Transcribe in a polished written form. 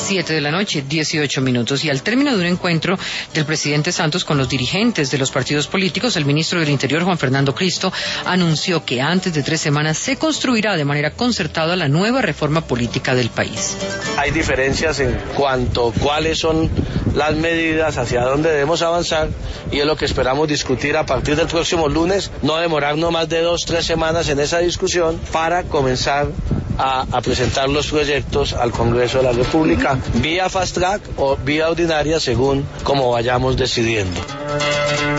7 de la noche, 18 minutos. Y al término de un encuentro del presidente Santos con los dirigentes de los partidos políticos, el ministro del Interior, Juan Fernando Cristo, anunció que antes de 3 semanas se construirá de manera concertada la nueva reforma política del país. Hay diferencias en cuanto a cuáles son las medidas, hacia dónde debemos avanzar, y es lo que esperamos discutir a partir del próximo lunes, no demorarnos más de 2-3 semanas en esa discusión para comenzar a presentar los proyectos al Congreso de la República, vía fast track o vía ordinaria, según como vayamos decidiendo.